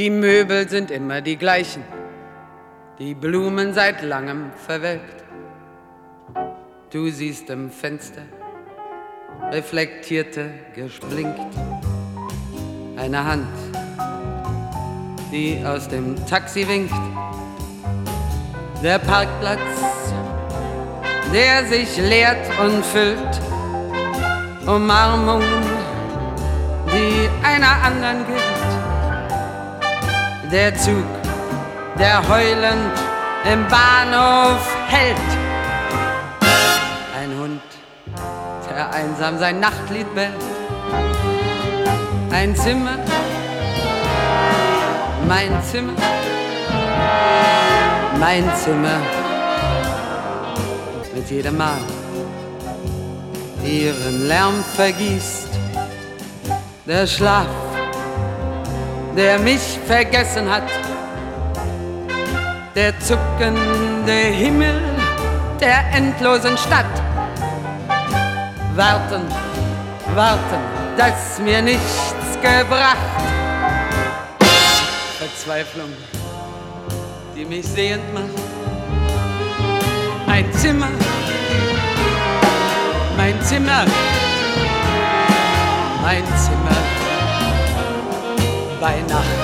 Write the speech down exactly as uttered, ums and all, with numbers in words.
Die Möbel sind immer die gleichen, die Blumen seit langem verwelkt. Du siehst im Fenster reflektierte, gesplinkt, eine Hand, die aus dem Taxi winkt. Der Parkplatz, der sich leert und füllt, Umarmung, die einer anderen gilt. Der Zug, der heulend im Bahnhof hält. Ein Hund, der einsam sein Nachtlied bellt. Ein Zimmer, mein Zimmer, mein Zimmer. Mit jedem Mal ihren Lärm vergießt. Der Schlaf, der mich vergessen hat. Der zuckende Himmel der endlosen Stadt. Warten, warten, das mir nichts gebracht. Verzweiflung, die mich sehend macht. Ein Zimmer, mein Zimmer, mein Zimmer bei Nacht.